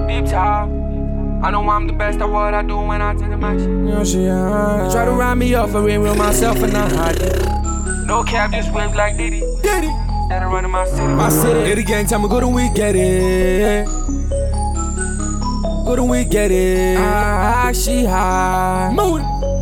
Deep talk. I know I'm the best at what I do when I take a match. Yeah, she high. Try to ride me off, I ain't real myself and not hide it. No cap, just whip like Diddy. Instead of running my city. My city. Diddy gang, tell me go to we get it. Go to we get it. She high. Move it.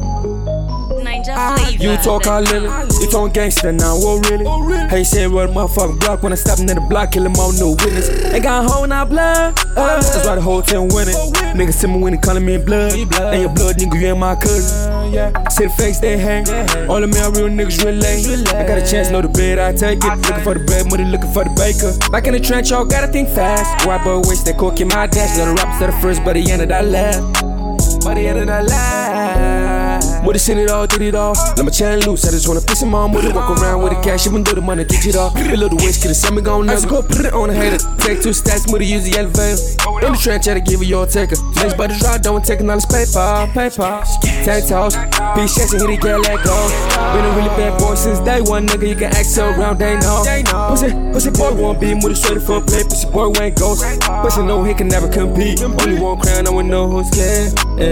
You talk all little, you talk gangster now, what really? Hey, say what motherfucking block when I step into the block, kill them all, no witness. Ain't got a hole, not blood. That's why the whole team winning. Niggas tell me when they calling me blood. And your blood, nigga, you ain't my cousin. See the fakes, they hang. All the male real niggas relate. I got a chance, know the bed, I take it. Looking for the bread, money, looking for the baker. Back in the trench, y'all gotta think fast. White boy waste that coke in my dash. Let the rappers to the first, but the end of that last. By the end of that last. Would've seen it all, did it all. Let my chain loose, I just wanna piss him on. Would've walk around with the cash, even though the money get it all. A little waste, could've sent me gon' never go put it on a hater. Take 2 stacks, would've use the elevator. In the trench, I give it your taker. Next by the drop, don't taking all this paper. Tank toss, big shots and hit it, can't let go. Been a really bad boy since day one, nigga. You can act so round, they know. Pussy boy won't be with a straight for a play. Pussy boy ain't ghost. Pussy know he can never compete. Only one crown, I would know who's scared.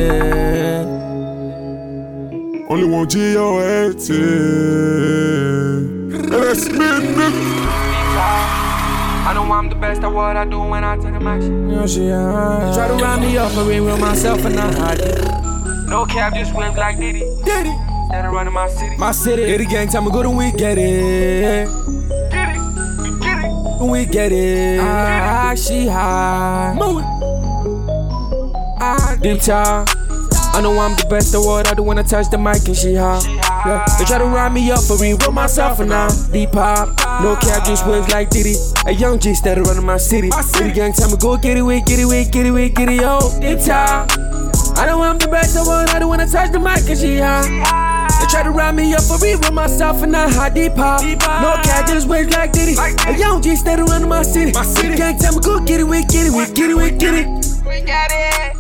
Only one G-O-A-T. That's me, nigga. I know I'm the best at what I do when I take a match. Yeah, she high. Try to ride me off, I ain't real myself and not hide it. No cap, just whip like Diddy. Instead of running my city. My city. Diddy gang, tell me go to we get it. Get it. We get it. She high. Move it. Deep talk. I know I'm the best at what I do when I touch the mic and she high. Yeah. They try to ride me up for real myself and now deep pop. No cap, just wins like Diddy. A young G instead of running my city. Diddy gang, tell me go get it, yo. Deep talk. I know I'm the best at what I do when I touch the mic and she high. They try to ride me up for real myself and now high deep pop. No cap, just wins like Diddy. A young G instead of running my city. Diddy gang, tell me go get it. We got it.